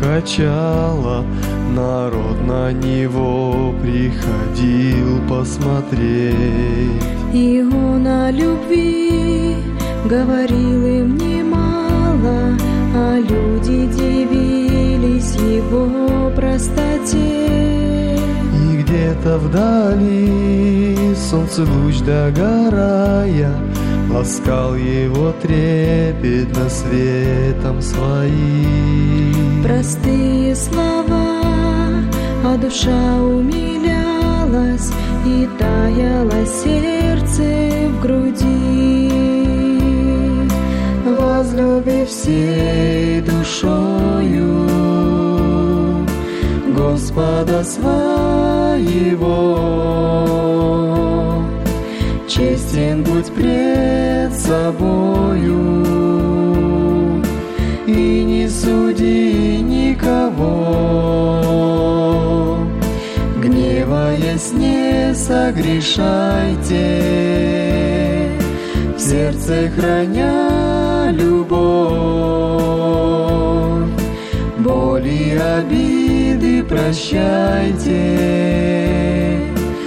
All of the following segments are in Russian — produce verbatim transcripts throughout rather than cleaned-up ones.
качало, народ на него приходил посмотреть. И он о любви говорил им немало, а люди дивились его простоте. И где-то вдали солнце луч догорая ласкал его трепетно светом своим. Простые слова, а душа умилялась, и таяло сердце в груди. Возлюбив всей душою Господа своего, честен будь пред собою, и не суди никого. Гневаясь, не согрешайте, в сердце храня любовь. Боли, обиды прощайте,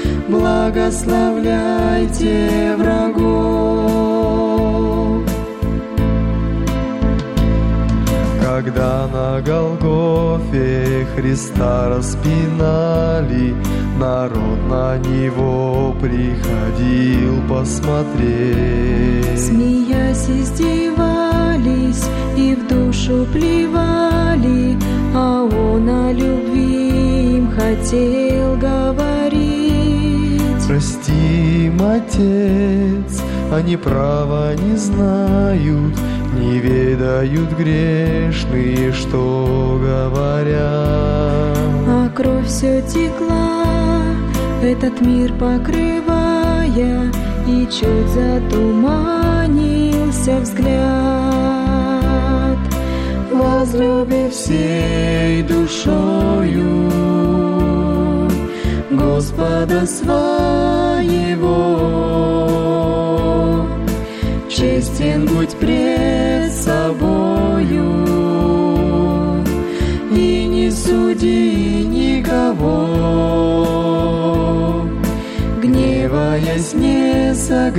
благословляйте врагов. Когда на Голгофе Христа распинали, народ на него приходил посмотреть. Смеясь, издевались и в душу плевали, а он о любви им хотел говорить. Прости им, Отец, они права не знают, не ведают грешные, что говорят. А кровь все текла, этот мир покрывая, и чуть затуманился взгляд. Возлюбив всей душою Господа своего, честен будь пред собою, и не суди никого. Гневаясь, не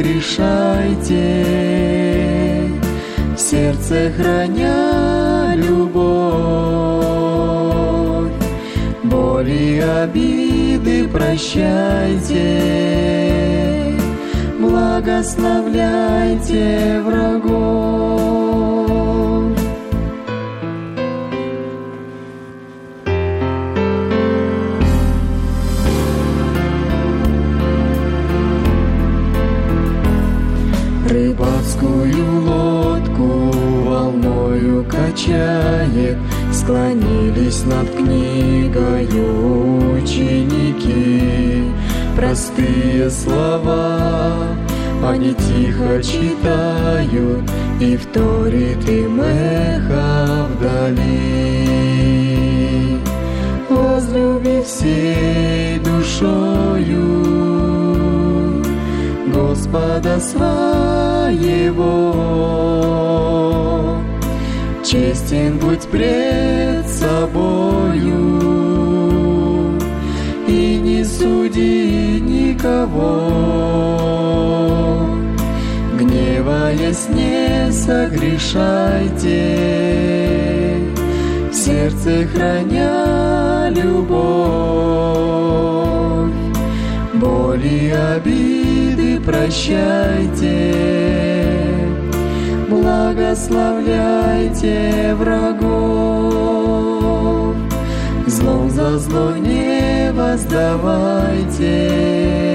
согрешайте, в сердце храня любовь. Боли, обиды прощайте, благословляйте врагов. Рыбацкую лодку волною качает, склонились над книгою ученики. Простые слова они тихо читают, и вторит им эхо вдали. Возлюбив всей душою Господа своего, честен будь пред собою, и не суди никого. Гневаясь, не согрешайте, в сердце храня любовь. Боли, обиды прощайте, благословляйте врагов. Злом за зло не воздавайте,